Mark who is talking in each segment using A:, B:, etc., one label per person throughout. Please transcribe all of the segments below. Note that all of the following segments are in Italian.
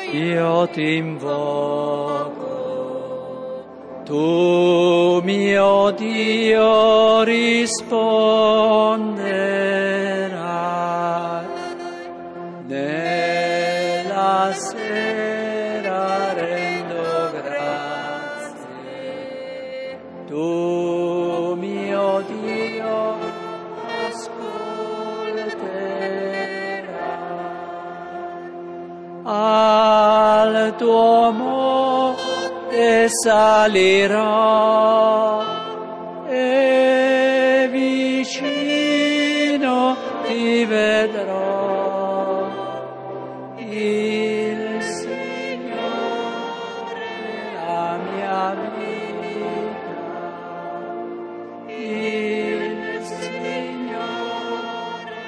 A: io ti invoco, tu mio Dio risponderai, nella sera rendo grazie, tu mio Dio al tuo monte salirò e vicino ti vedrò, il Signore la mia vita, il Signore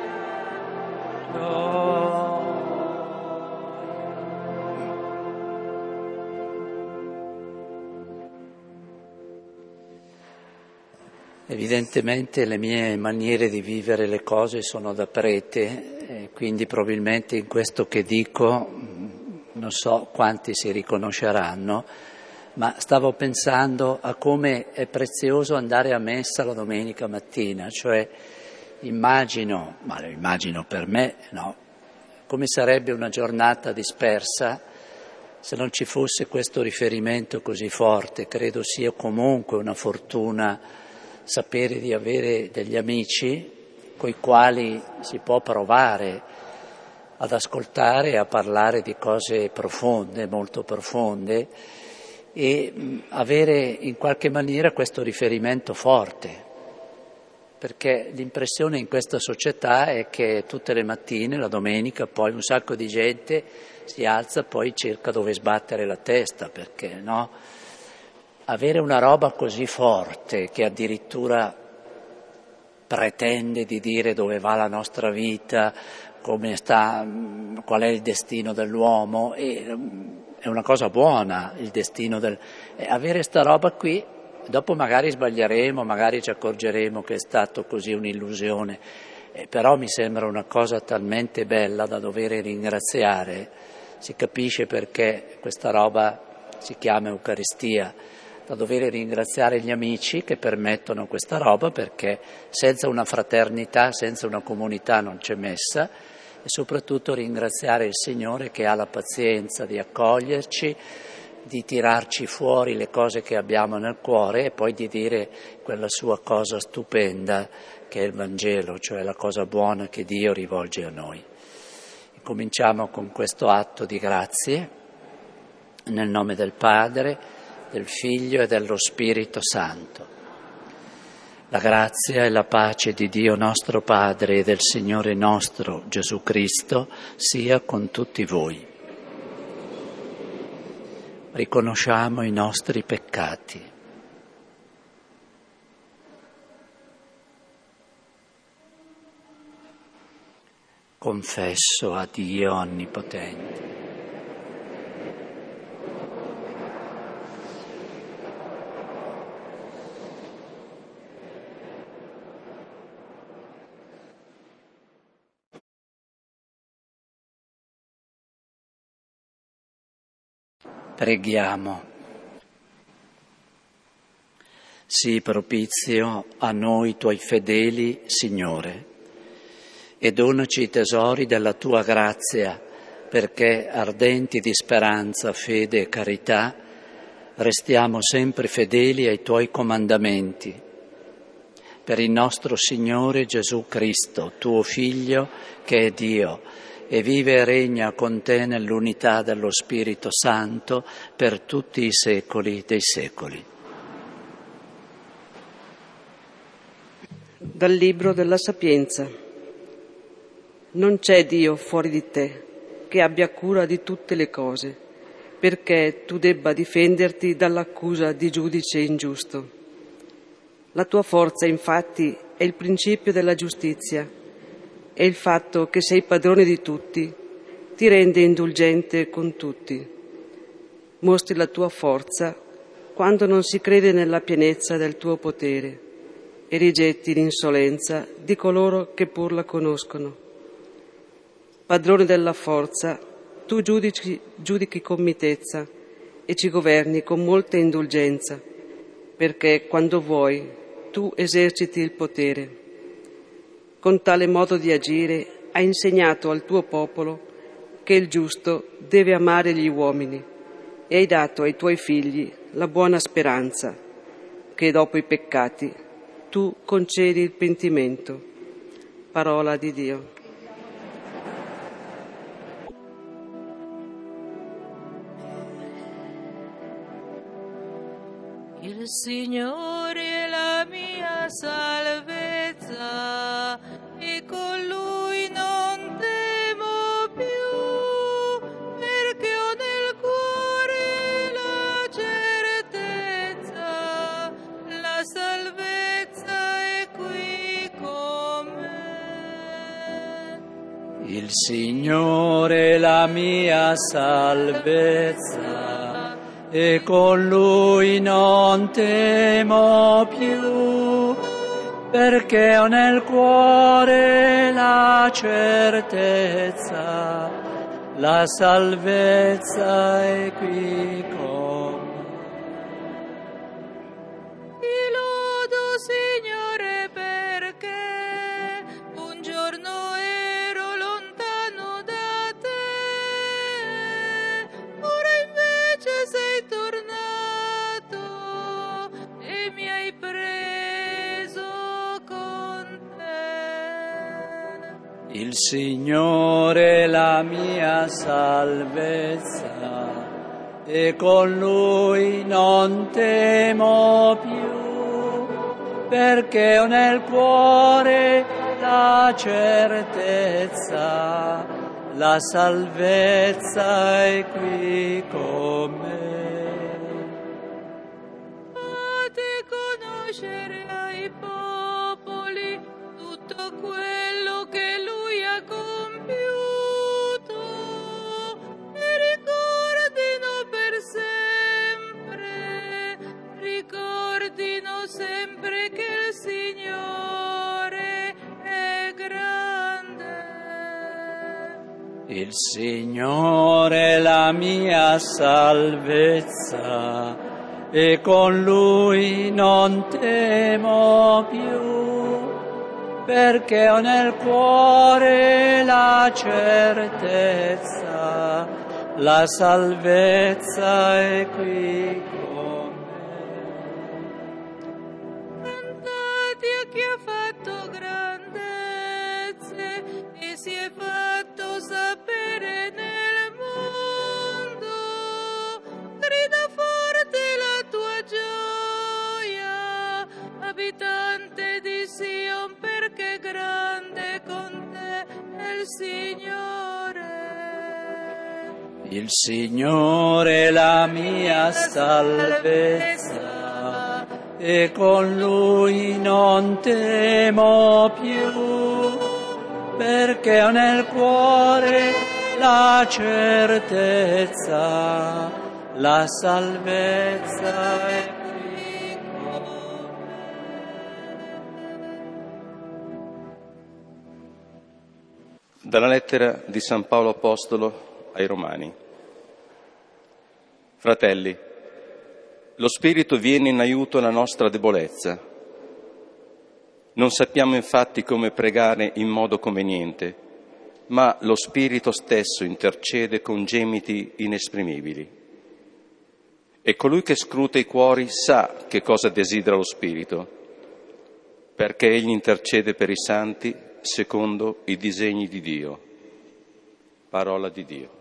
A: Evidentemente le mie maniere di vivere le cose sono da prete, quindi probabilmente in questo che dico non so quanti si riconosceranno, ma stavo pensando a come è prezioso andare a messa la domenica mattina, cioè immagino per me, no, come sarebbe una giornata dispersa se non ci fosse questo riferimento così forte. Credo sia comunque una fortuna sapere di avere degli amici coi quali si può provare ad ascoltare e a parlare di cose profonde, molto profonde, e avere in qualche maniera questo riferimento forte, perché l'impressione in questa società è che tutte le mattine, la domenica, poi un sacco di gente si alza, poi cerca dove sbattere la testa, perché no? Avere una roba così forte che addirittura pretende di dire dove va la nostra vita, come sta, qual è il destino dell'uomo, è una cosa buona il destino avere sta roba qui, dopo magari sbaglieremo, magari ci accorgeremo che è stato così un'illusione, però mi sembra una cosa talmente bella da dover ringraziare, si capisce perché questa roba si chiama Eucaristia, da dover ringraziare gli amici che permettono questa roba, perché senza una fraternità, senza una comunità non c'è messa, e soprattutto ringraziare il Signore che ha la pazienza di accoglierci, di tirarci fuori le cose che abbiamo nel cuore e poi di dire quella sua cosa stupenda che è il Vangelo, cioè la cosa buona che Dio rivolge a noi. E cominciamo con questo atto di grazie, nel nome del Padre, del Figlio e dello Spirito Santo. La grazia e la pace di Dio nostro Padre e del Signore nostro Gesù Cristo sia con tutti voi. Riconosciamo i nostri peccati. Confesso a Dio Onnipotente. Preghiamo. Sii propizio a noi tuoi fedeli, Signore, e donaci i tesori della tua grazia, perché, ardenti di speranza, fede e carità, restiamo sempre fedeli ai tuoi comandamenti. Per il nostro Signore Gesù Cristo, tuo Figlio, che è Dio, e vive e regna con te nell'unità dello Spirito Santo per tutti i secoli dei secoli.
B: Dal Libro della Sapienza. Non c'è Dio fuori di te che abbia cura di tutte le cose, perché tu debba difenderti dall'accusa di giudice ingiusto. La tua forza, infatti, è il principio della giustizia, e il fatto che sei padrone di tutti ti rende indulgente con tutti. Mostri la tua forza quando non si crede nella pienezza del tuo potere e rigetti l'insolenza di coloro che pur la conoscono. Padrone della forza, tu giudichi con mitezza e ci governi con molta indulgenza, perché quando vuoi tu eserciti il potere. Con tale modo di agire hai insegnato al tuo popolo che il giusto deve amare gli uomini e hai dato ai tuoi figli la buona speranza che dopo i peccati tu concedi il pentimento. Parola di Dio.
C: Il Signore è la mia salvezza e con Lui non temo più, perché ho nel cuore la certezza, la salvezza è qui con me.
A: Il Signore è la mia salvezza e con Lui non temo più, perché ho nel cuore la certezza, la salvezza è qui con me.
C: Ti lodo, Signore, perché un giorno ero lontano da te, ora invece sei tornato e mi hai preso con te.
A: Il Signore è la mia salvezza e con Lui non temo più, perché ho nel cuore la certezza, la salvezza è qui con me.
C: Fate conoscere ai popoli tutto quello che Lui ha compiuto e ricordino sempre che il Signore è grande.
A: Il Signore è la mia salvezza e con Lui non temo più, perché ho nel cuore la certezza, la salvezza è qui con me.
C: Cantate a chi ha fatto grandezze e si è fatto sapere nel mondo. Grida forte la tua gioia, abitante di Sion, perché grande con te è il Signore.
A: Il Signore è la mia salvezza e con Lui non temo più, perché ho nel cuore la certezza, la salvezza è qui con me.
D: Dalla lettera di San Paolo Apostolo ai Romani. Fratelli, lo Spirito viene in aiuto alla nostra debolezza. Non sappiamo infatti come pregare in modo conveniente, ma lo Spirito stesso intercede con gemiti inesprimibili. E colui che scruta i cuori sa che cosa desidera lo Spirito, perché egli intercede per i santi secondo i disegni di Dio. Parola di Dio.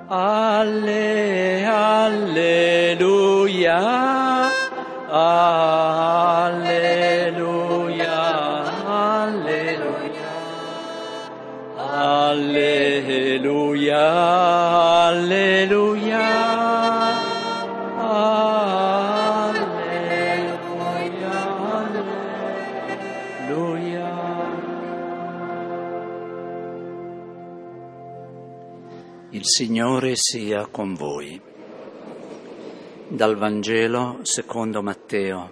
A: Alleluia, alleluia, alleluia, alleluia, alleluia, alleluia, alleluia. Il Signore sia con voi. Dal Vangelo secondo Matteo.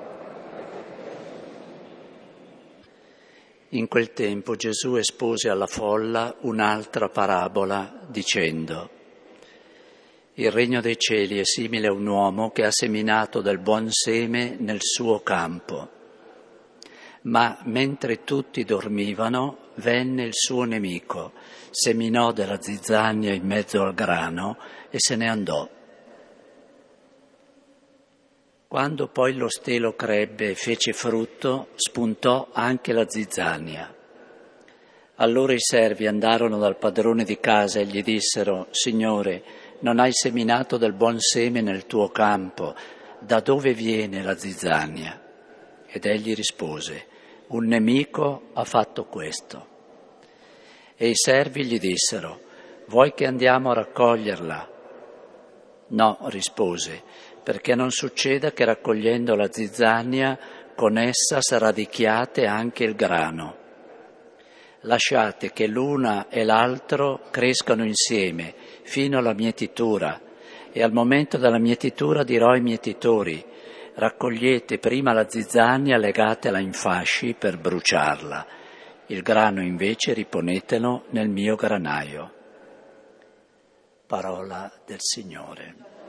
A: In quel tempo Gesù espose alla folla un'altra parabola dicendo: il regno dei cieli è simile a un uomo che ha seminato del buon seme nel suo campo. Ma mentre tutti dormivano, venne il suo nemico, seminò della zizzania in mezzo al grano e se ne andò. Quando poi lo stelo crebbe e fece frutto, spuntò anche la zizzania. Allora i servi andarono dal padrone di casa e gli dissero: Signore, non hai seminato del buon seme nel tuo campo, da dove viene la zizzania? Ed egli rispose: un nemico ha fatto questo. E i servi gli dissero: vuoi che andiamo a raccoglierla? No, rispose, perché non succeda che raccogliendo la zizzania con essa sradicchiate anche il grano. Lasciate che l'una e l'altro crescano insieme fino alla mietitura, e al momento della mietitura dirò ai mietitori: raccogliete prima la zizzania, legatela in fasci per bruciarla, il grano invece riponetelo nel mio granaio. Parola del Signore.